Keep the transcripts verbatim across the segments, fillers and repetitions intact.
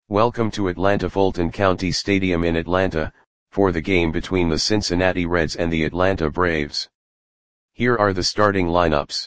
Welcome to Atlanta Fulton County Stadium in Atlanta, for the game between the Cincinnati Reds and the Atlanta Braves. Here are the starting lineups.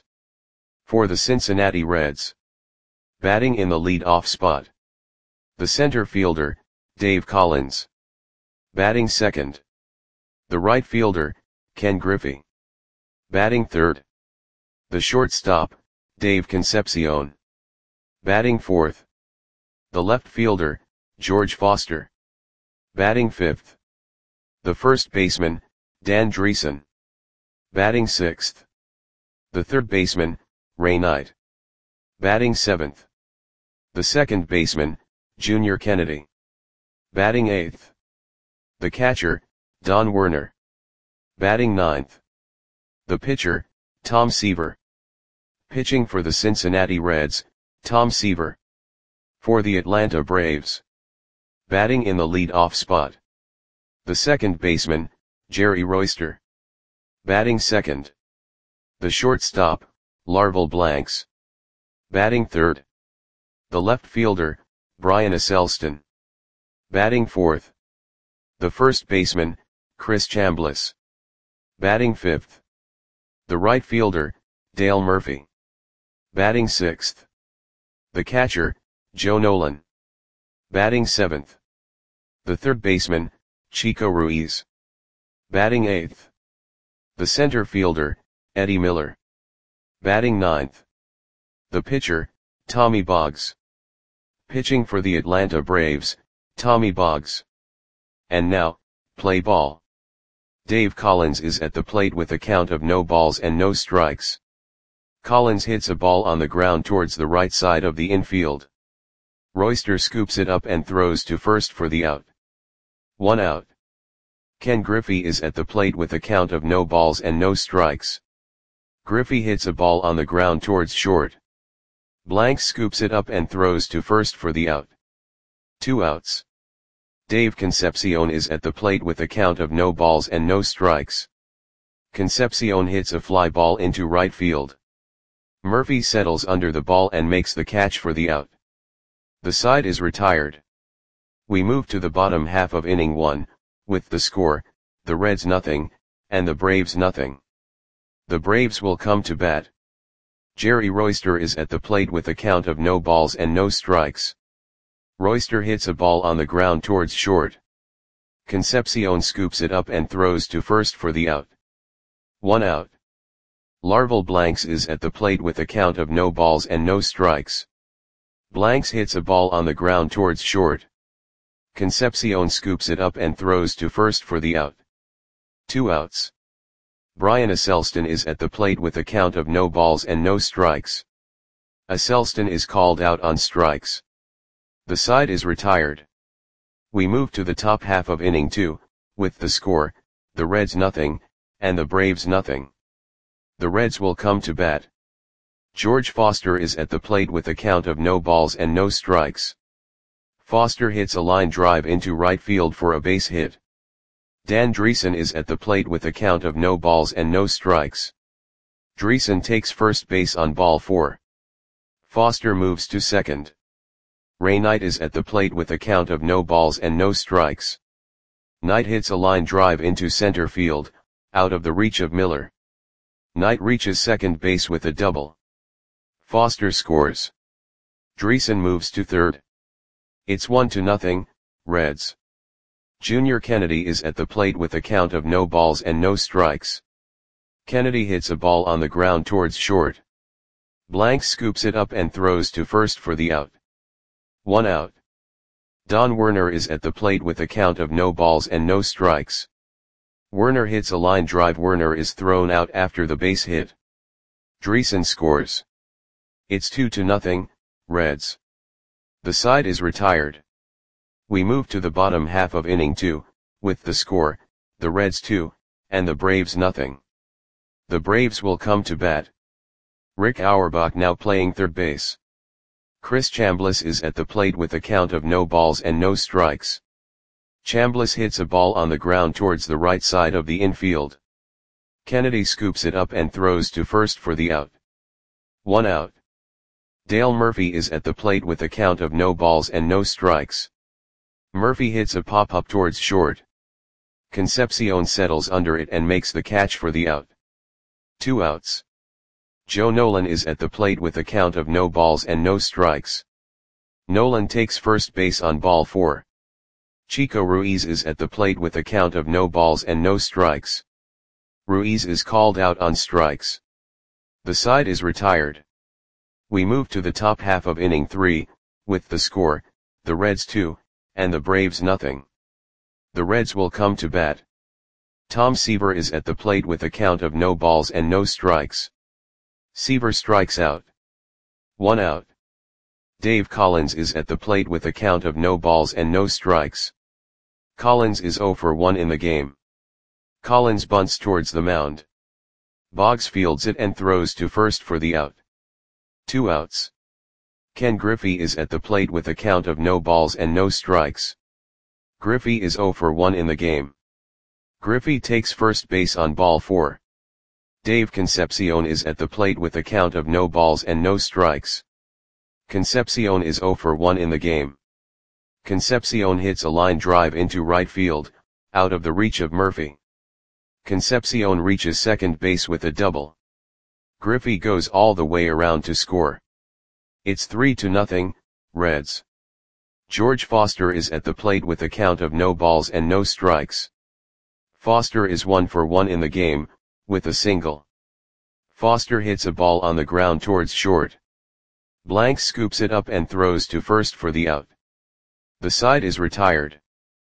For the Cincinnati Reds. Batting in the lead-off spot. The center fielder, Dave Collins. Batting second. The right fielder, Ken Griffey. Batting third. The shortstop, Dave Concepcion. Batting fourth. The left fielder, George Foster. Batting fifth. The first baseman, Dan Driessen. Batting sixth. The third baseman, Ray Knight. Batting seventh. The second baseman, Junior Kennedy. Batting eighth. The catcher, Don Werner. Batting ninth. The pitcher, Tom Seaver. Pitching for the Cincinnati Reds, Tom Seaver. For the Atlanta Braves. Batting in the lead-off spot. The second baseman, Jerry Royster. Batting second. The shortstop, Larval Blanks. Batting third. The left fielder, Brian Esselstyn. Batting fourth. The first baseman, Chris Chambliss. Batting fifth. The right fielder, Dale Murphy. Batting sixth. The catcher, Joe Nolan. Batting seventh. The third baseman, Chico Ruiz. Batting eighth. The center fielder, Eddie Miller. Batting ninth. The pitcher, Tommy Boggs. Pitching for the Atlanta Braves, Tommy Boggs. And now, play ball. Dave Collins is at the plate with a count of no balls and no strikes. Collins hits a ball on the ground towards the right side of the infield. Royster scoops it up and throws to first for the out. One out. Ken Griffey is at the plate with a count of no balls and no strikes. Griffey hits a ball on the ground towards short. Blanks scoops it up and throws to first for the out. Two outs. Dave Concepcion is at the plate with a count of no balls and no strikes. Concepcion hits a fly ball into right field. Murphy settles under the ball and makes the catch for the out. The side is retired. We move to the bottom half of inning one, with the score, the Reds nothing, and the Braves nothing. The Braves will come to bat. Jerry Royster is at the plate with a count of no balls and no strikes. Royster hits a ball on the ground towards short. Concepcion scoops it up and throws to first for the out. One out. Larval Blanks is at the plate with a count of no balls and no strikes. Blanks hits a ball on the ground towards short. Concepcion scoops it up and throws to first for the out. Two outs. Brian Esselstyn is at the plate with a count of no balls and no strikes. Esselstyn is called out on strikes. The side is retired. We move to the top half of inning two, with the score, the Reds nothing, and the Braves nothing. The Reds will come to bat. George Foster is at the plate with a count of no balls and no strikes. Foster hits a line drive into right field for a base hit. Dan Driessen is at the plate with a count of no balls and no strikes. Driessen takes first base on ball four. Foster moves to second. Ray Knight is at the plate with a count of no balls and no strikes. Knight hits a line drive into center field, out of the reach of Miller. Knight reaches second base with a double. Foster scores. Driessen moves to third. It's one to nothing, Reds. Junior Kennedy is at the plate with a count of no balls and no strikes. Kennedy hits a ball on the ground towards short. Blanks scoops it up and throws to first for the out. One out. Don Werner is at the plate with a count of no balls and no strikes. Werner hits a line drive. Werner is thrown out after the base hit. Driessen scores. It's two to nothing, Reds. The side is retired. We move to the bottom half of inning two, with the score, the Reds two, and the Braves nothing. The Braves will come to bat. Rick Auerbach now playing third base. Chris Chambliss is at the plate with a count of no balls and no strikes. Chambliss hits a ball on the ground towards the right side of the infield. Kennedy scoops it up and throws to first for the out. One out. Dale Murphy is at the plate with a count of no balls and no strikes. Murphy hits a pop-up towards short. Concepcion settles under it and makes the catch for the out. Two outs. Joe Nolan is at the plate with a count of no balls and no strikes. Nolan takes first base on ball four. Chico Ruiz is at the plate with a count of no balls and no strikes. Ruiz is called out on strikes. The side is retired. We move to the top half of inning three, with the score, the Reds two, and the Braves nothing. The Reds will come to bat. Tom Seaver is at the plate with a count of no balls and no strikes. Seaver strikes out. One out. Dave Collins is at the plate with a count of no balls and no strikes. Collins is oh for one in the game. Collins bunts towards the mound. Boggs fields it and throws to first for the out. Two outs. Ken Griffey is at the plate with a count of no balls and no strikes. Griffey is oh for one in the game. Griffey takes first base on ball four. Dave Concepcion is at the plate with a count of no balls and no strikes. Concepcion is oh for one in the game. Concepcion hits a line drive into right field, out of the reach of Murphy. Concepcion reaches second base with a double. Griffey goes all the way around to score. It's three to nothing, Reds. George Foster is at the plate with a count of no balls and no strikes. Foster is one for one in the game, with a single. Foster hits a ball on the ground towards short. Blanks scoops it up and throws to first for the out. The side is retired.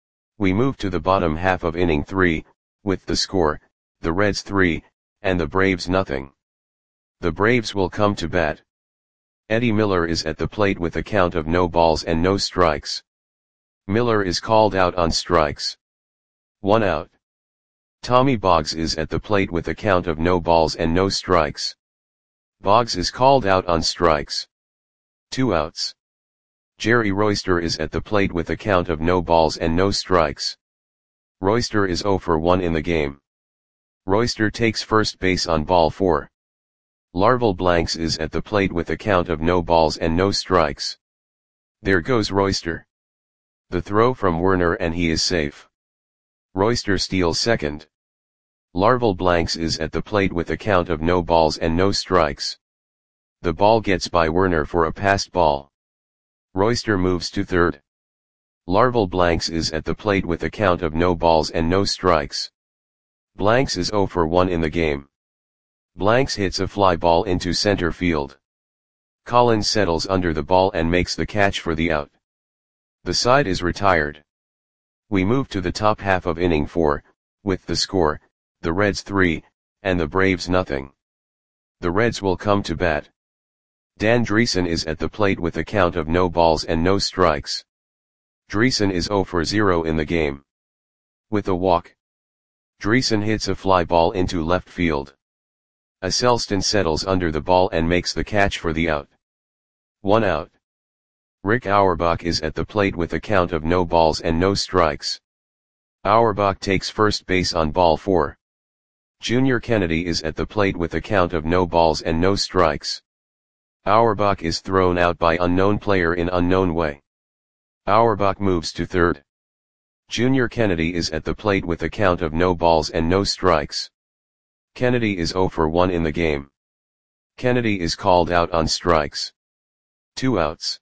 We move to the bottom half of inning three, with the score, the Reds three, and the Braves nothing. The Braves will come to bat. Eddie Miller is at the plate with a count of no balls and no strikes. Miller is called out on strikes. One out. Tommy Boggs is at the plate with a count of no balls and no strikes. Boggs is called out on strikes. Two outs. Jerry Royster is at the plate with a count of no balls and no strikes. Royster is oh for one in the game. Royster takes first base on ball four. Larval Blanks is at the plate with a count of no balls and no strikes. There goes Royster. The throw from Werner and he is safe. Royster steals second. Larval Blanks is at the plate with a count of no balls and no strikes. The ball gets by Werner for a passed ball. Royster moves to third. Larval Blanks is at the plate with a count of no balls and no strikes. Blanks is oh for one in the game. Blanks hits a fly ball into center field. Collins settles under the ball and makes the catch for the out. The side is retired. We move to the top half of inning four, with the score, the Reds three, and the Braves nothing. The Reds will come to bat. Dan Dreesen is at the plate with a count of no balls and no strikes. Dreesen is oh for zero in the game. With a walk. Dreesen hits a fly ball into left field. Asselston settles under the ball and makes the catch for the out. One out. Rick Auerbach is at the plate with a count of no balls and no strikes. Auerbach takes first base on ball four. Junior Kennedy is at the plate with a count of no balls and no strikes. Auerbach is thrown out by unknown player in unknown way. Auerbach moves to third. Junior Kennedy is at the plate with a count of no balls and no strikes. Kennedy is oh for one in the game. Kennedy is called out on strikes. Two outs.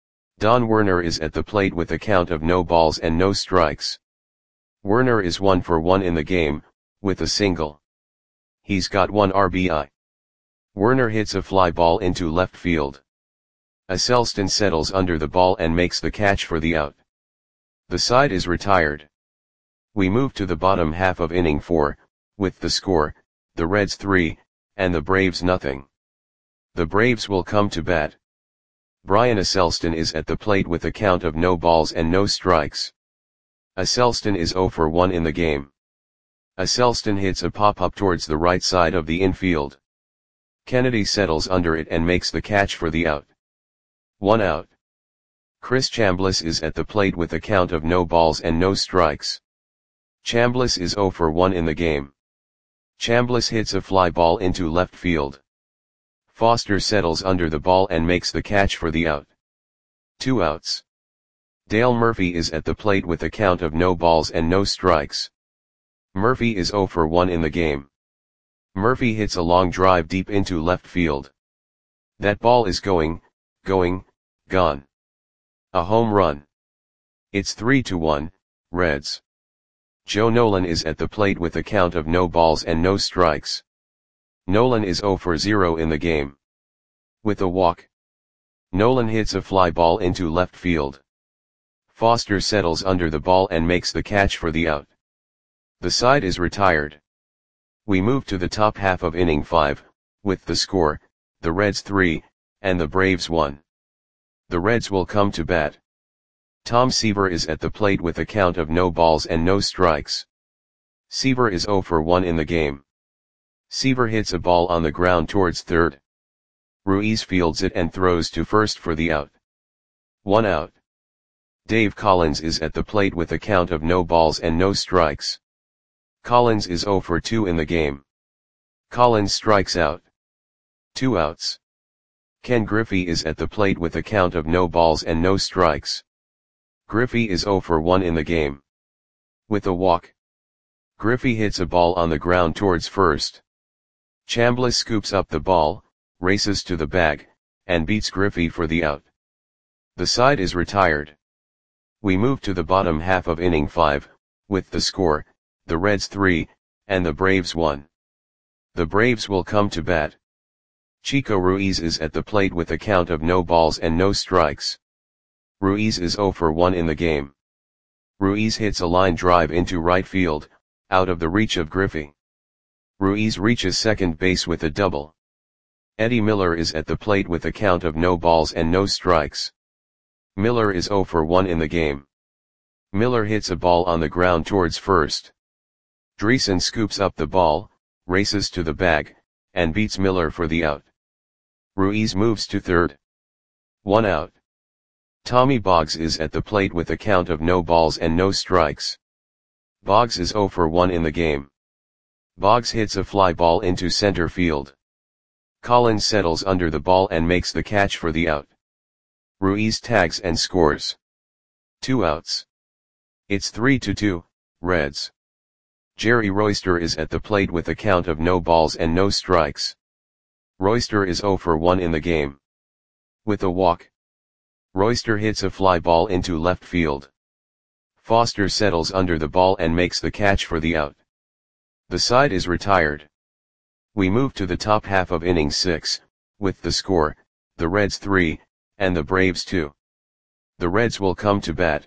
Don Werner is at the plate with a count of no balls and no strikes. Werner is one for one in the game, with a single. He's got one R B I. Werner hits a fly ball into left field. Asselston settles under the ball and makes the catch for the out. The side is retired. We move to the bottom half of inning four, with the score, the Reds three, and the Braves nothing. The Braves will come to bat. Brian Asselston is at the plate with a count of no balls and no strikes. Asselston is oh for one in the game. Asselston hits a pop-up towards the right side of the infield. Kennedy settles under it and makes the catch for the out. One out. Chris Chambliss is at the plate with a count of no balls and no strikes. Chambliss is oh for one in the game. Chambliss hits a fly ball into left field. Foster settles under the ball and makes the catch for the out. Two outs. Dale Murphy is at the plate with a count of no balls and no strikes. Murphy is zero for one in the game. Murphy hits a long drive deep into left field. That ball is going, going, gone. A home run. It's three to one, Reds. Joe Nolan is at the plate with a count of no balls and no strikes. Nolan is zero for zero in the game. With a walk. Nolan hits a fly ball into left field. Foster settles under the ball and makes the catch for the out. The side is retired. We move to the top half of inning five, with the score, the Reds three, and the Braves one. The Reds will come to bat. Tom Seaver is at the plate with a count of no balls and no strikes. Seaver is zero for one in the game. Seaver hits a ball on the ground towards third. Ruiz fields it and throws to first for the out. One out. Dave Collins is at the plate with a count of no balls and no strikes. Collins is zero for two in the game. Collins strikes out. Two outs. Ken Griffey is at the plate with a count of no balls and no strikes. Griffey is zero for one in the game. With a walk. Griffey hits a ball on the ground towards first. Chambliss scoops up the ball, races to the bag, and beats Griffey for the out. The side is retired. We move to the bottom half of inning five, with the score, the Reds three, and the Braves one. The Braves will come to bat. Chico Ruiz is at the plate with a count of no balls and no strikes. Ruiz is zero for one in the game. Ruiz hits a line drive into right field, out of the reach of Griffey. Ruiz reaches second base with a double. Eddie Miller is at the plate with a count of no balls and no strikes. Miller is zero for one in the game. Miller hits a ball on the ground towards first. Dreesen scoops up the ball, races to the bag, and beats Miller for the out. Ruiz moves to third. One out. Tommy Boggs is at the plate with a count of no balls and no strikes. Boggs is zero for one in the game. Boggs hits a fly ball into center field. Collins settles under the ball and makes the catch for the out. Ruiz tags and scores. Two outs. It's three to two, Reds. Jerry Royster is at the plate with a count of no balls and no strikes. Royster is zero for one in the game. With a walk. Royster hits a fly ball into left field. Foster settles under the ball and makes the catch for the out. The side is retired. We move to the top half of inning six, with the score, the Reds three, and the Braves two. The Reds will come to bat.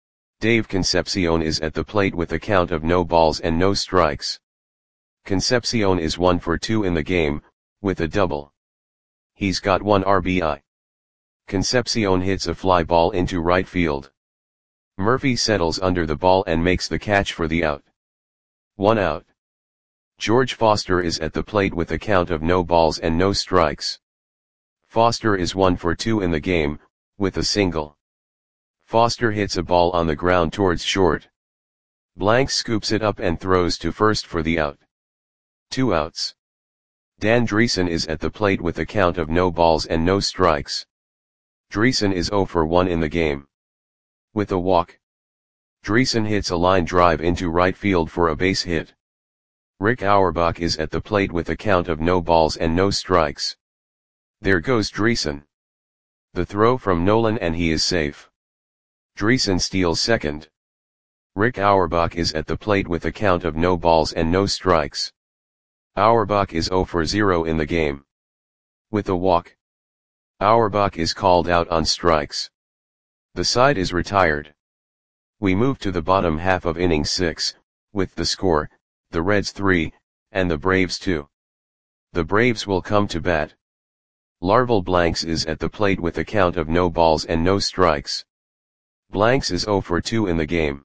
Dave Concepcion is at the plate with a count of no balls and no strikes. Concepcion is one for two in the game, with a double. He's got one R B I. Concepcion hits a fly ball into right field. Murphy settles under the ball and makes the catch for the out. One out. George Foster is at the plate with a count of no balls and no strikes. Foster is one for two in the game, with a single. Foster hits a ball on the ground towards short. Blanks scoops it up and throws to first for the out. Two outs. Dan Dreesen is at the plate with a count of no balls and no strikes. Dreesen is zero for one in the game. With a walk. Dreesen hits a line drive into right field for a base hit. Rick Auerbach is at the plate with a count of no balls and no strikes. There goes Dreesen. The throw from Nolan and he is safe. Dreesen steals second. Rick Auerbach is at the plate with a count of no balls and no strikes. Auerbach is zero for zero in the game. With a walk. Auerbach is called out on strikes. The side is retired. We move to the bottom half of inning six, with the score, the Reds three, and the Braves two. The Braves will come to bat. Larval Blanks is at the plate with a count of no balls and no strikes. Blanks is zero for two in the game.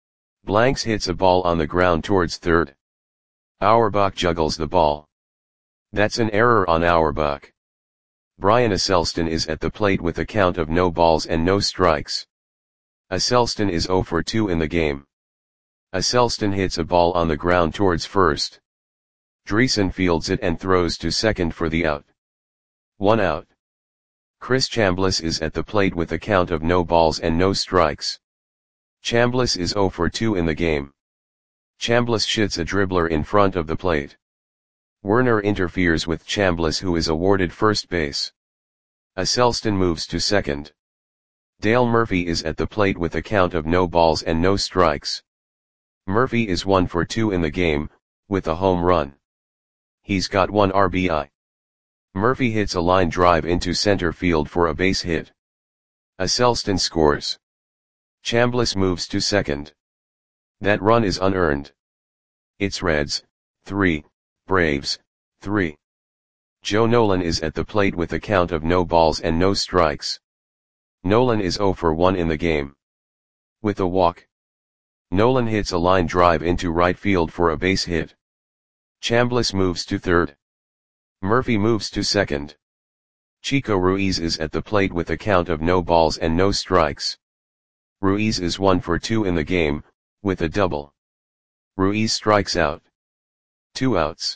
Blanks hits a ball on the ground towards third. Auerbach juggles the ball. That's an error on Auerbach. Brian Asselston is at the plate with a count of no balls and no strikes. Asselston is zero for two in the game. Asselston hits a ball on the ground towards first. Dreesen fields it and throws to second for the out. One out. Chris Chambliss is at the plate with a count of no balls and no strikes. Chambliss is zero for two in the game. Chambliss shoots a dribbler in front of the plate. Werner interferes with Chambliss, who is awarded first base. Asselston moves to second. Dale Murphy is at the plate with a count of no balls and no strikes. Murphy is one for two in the game, with a home run. He's got one R B I. Murphy hits a line drive into center field for a base hit. Asselston scores. Chambliss moves to second. That run is unearned. It's Reds, three, Braves, three. Joe Nolan is at the plate with a count of no balls and no strikes. Nolan is zero for one in the game. With a walk. Nolan hits a line drive into right field for a base hit. Chambliss moves to third. Murphy moves to second. Chico Ruiz is at the plate with a count of no balls and no strikes. Ruiz is one for two in the game, with a double. Ruiz strikes out. Two outs.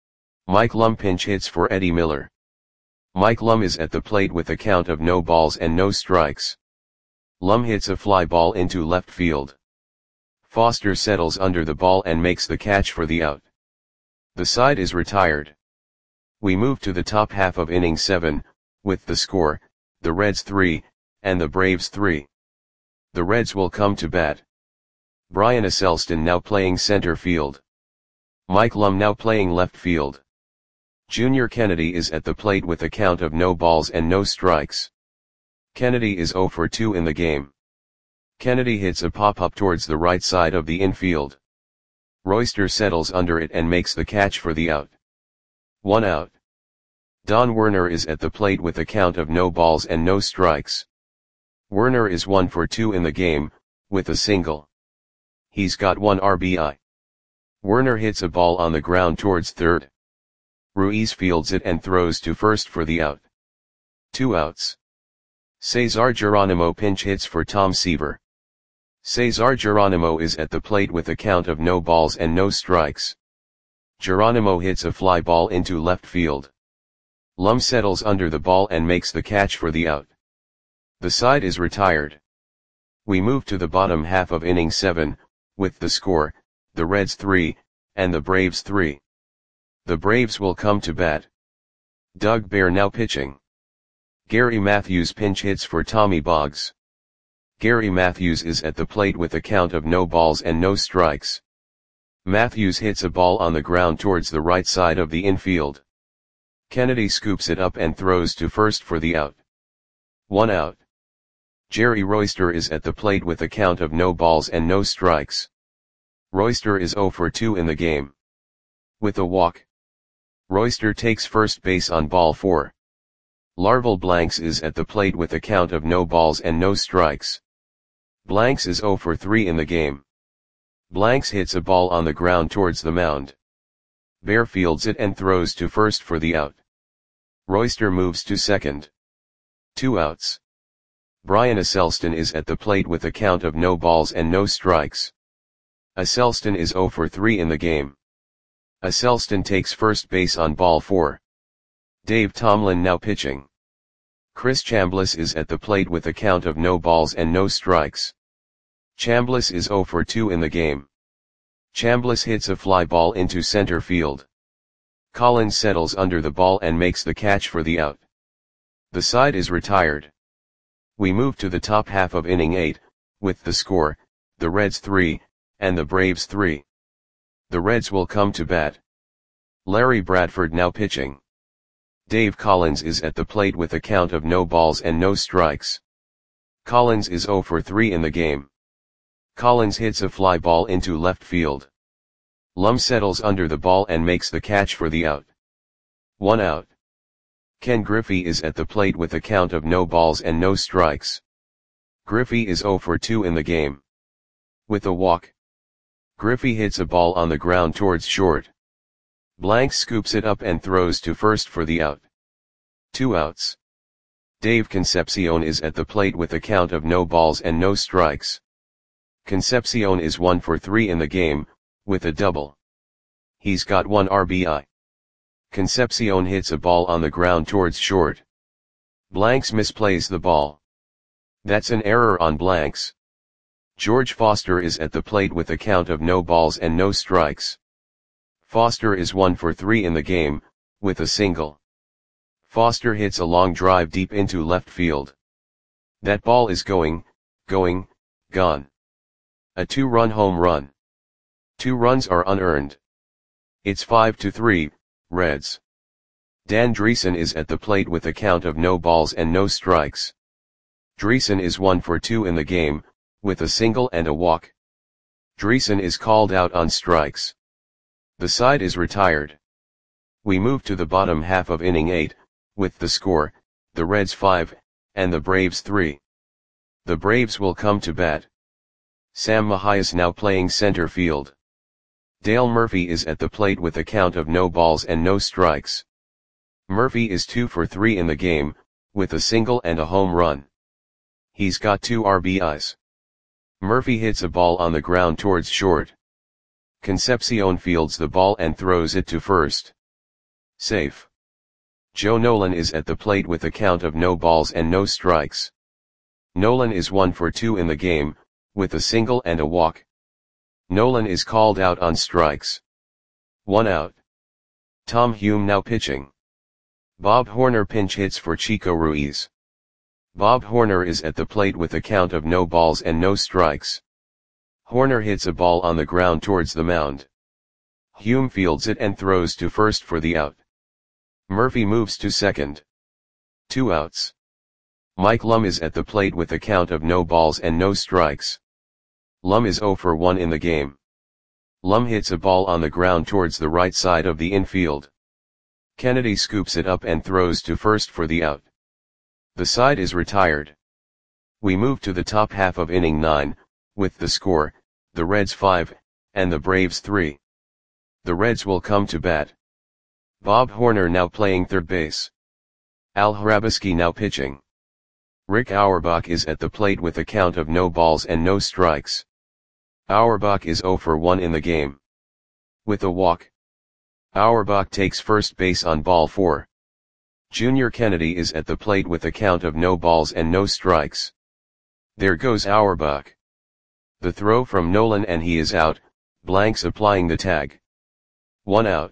Mike Lum pinch hits for Eddie Miller. Mike Lum is at the plate with a count of no balls and no strikes. Lum hits a fly ball into left field. Foster settles under the ball and makes the catch for the out. The side is retired. We move to the top half of inning seven, with the score, the Reds three, and the Braves three. The Reds will come to bat. Brian Asselston now playing center field. Mike Lum now playing left field. Junior Kennedy is at the plate with a count of no balls and no strikes. Kennedy is zero for two in the game. Kennedy hits a pop-up towards the right side of the infield. Royster settles under it and makes the catch for the out. One out. Don Werner is at the plate with a count of no balls and no strikes. Werner is one for two in the game, with a single. He's got one R B I. Werner hits a ball on the ground towards third. Ruiz fields it and throws to first for the out. Two outs. Cesar Geronimo pinch hits for Tom Seaver. Cesar Geronimo is at the plate with a count of no balls and no strikes. Geronimo hits a fly ball into left field. Lum settles under the ball and makes the catch for the out. The side is retired. We move to the bottom half of inning seven, with the score, the Reds three, and the Braves three. The Braves will come to bat. Doug Bear now pitching. Gary Matthews pinch hits for Tommy Boggs. Gary Matthews is at the plate with a count of no balls and no strikes. Matthews hits a ball on the ground towards the right side of the infield. Kennedy scoops it up and throws to first for the out. One out. Jerry Royster is at the plate with a count of no balls and no strikes. Royster is zero for two in the game. With a walk. Royster takes first base on ball four. Larval Blanks is at the plate with a count of no balls and no strikes. Blanks is zero for three in the game. Blanks hits a ball on the ground towards the mound. Bear fields it and throws to first for the out. Royster moves to second. Two outs. Brian Asselston is at the plate with a count of no balls and no strikes. Asselston is zero for three in the game. Asselston takes first base on ball four. Dave Tomlin now pitching. Chris Chambliss is at the plate with a count of no balls and no strikes. Chambliss is zero for two in the game. Chambliss hits a fly ball into center field. Collins settles under the ball and makes the catch for the out. The side is retired. We move to the top half of inning eight, with the score, the Reds three, and the Braves three. The Reds will come to bat. Larry Bradford now pitching. Dave Collins is at the plate with a count of no balls and no strikes. Collins is zero for three in the game. Collins hits a fly ball into left field. Lum settles under the ball and makes the catch for the out. One out. Ken Griffey is at the plate with a count of no balls and no strikes. Griffey is zero for two in the game. With a walk. Griffey hits a ball on the ground towards short. Blanks scoops it up and throws to first for the out. Two outs. Dave Concepcion is at the plate with a count of no balls and no strikes. Concepcion is one for three in the game, with a double. He's got one R B I. Concepcion hits a ball on the ground towards short. Blanks misplays the ball. That's an error on Blanks. George Foster is at the plate with a count of no balls and no strikes. Foster is one for three in the game, with a single. Foster hits a long drive deep into left field. That ball is going, going, gone. A two-run home run. Two runs are unearned. It's five to three, Reds. Dan Driessen is at the plate with a count of no balls and no strikes. Driessen is one for two in the game, with a single and a walk. Driessen is called out on strikes. The side is retired. We move to the bottom half of inning eight, with the score, the Reds five, and the Braves three. The Braves will come to bat. Sam Mahias now playing center field. Dale Murphy is at the plate with a count of no balls and no strikes. Murphy is two for three in the game, with a single and a home run. He's got two R B Is. Murphy hits a ball on the ground towards short. Concepcion fields the ball and throws it to first. Safe. Joe Nolan is at the plate with a count of no balls and no strikes. Nolan is one for two in the game, with a single and a walk. Nolan is called out on strikes. One out. Tom Hume now pitching. Bob Horner pinch hits for Chico Ruiz. Bob Horner is at the plate with a count of no balls and no strikes. Horner hits a ball on the ground towards the mound. Hume fields it and throws to first for the out. Murphy moves to second. Two outs. Mike Lum is at the plate with a count of no balls and no strikes. Lum is zero for one in the game. Lum hits a ball on the ground towards the right side of the infield. Kennedy scoops it up and throws to first for the out. The side is retired. We move to the top half of inning nine, with the score, the Reds five, and the Braves three. The Reds will come to bat. Bob Horner now playing third base. Al Hrabosky now pitching. Rick Auerbach is at the plate with a count of no balls and no strikes. Auerbach is zero for one in the game. With a walk. Auerbach takes first base on ball four. Junior Kennedy is at the plate with a count of no balls and no strikes. There goes Auerbach. The throw from Nolan and he is out, Blanks applying the tag. One out.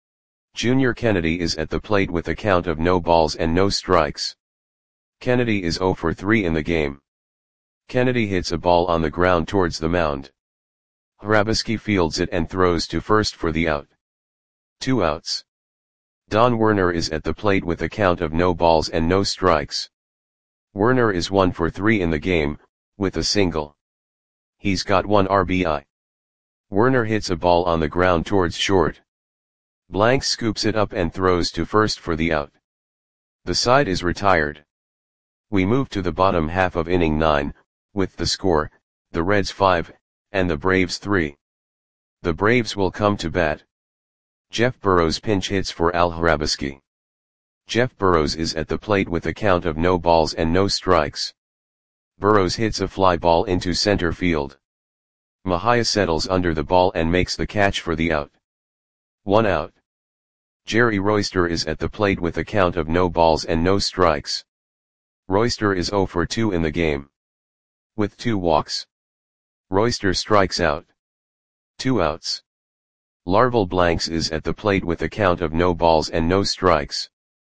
Junior Kennedy is at the plate with a count of no balls and no strikes. Kennedy is zero for three in the game. Kennedy hits a ball on the ground towards the mound. Hrabosky fields it and throws to first for the out. Two outs. Don Werner is at the plate with a count of no balls and no strikes. Werner is one for three in the game, with a single. He's got one R B I. Werner hits a ball on the ground towards short. Blanks scoops it up and throws to first for the out. The side is retired. We move to the bottom half of inning nine, with the score, the Reds five, and the Braves three. The Braves will come to bat. Jeff Burrows pinch hits for Al Hrabosky. Jeff Burrows is at the plate with a count of no balls and no strikes. Burrows hits a fly ball into center field. Mahia settles under the ball and makes the catch for the out. One out. Jerry Royster is at the plate with a count of no balls and no strikes. Royster is zero for two in the game. With two walks. Royster strikes out. Two outs. Larval Blanks is at the plate with a count of no balls and no strikes.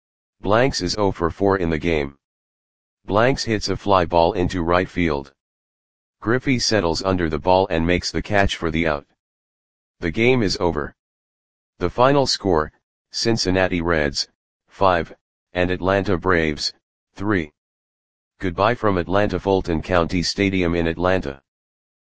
Blanks is zero for four in the game. Blanks hits a fly ball into right field. Griffey settles under the ball and makes the catch for the out. The game is over. The final score, Cincinnati Reds, five, and Atlanta Braves, three. Goodbye from Atlanta Fulton County Stadium in Atlanta.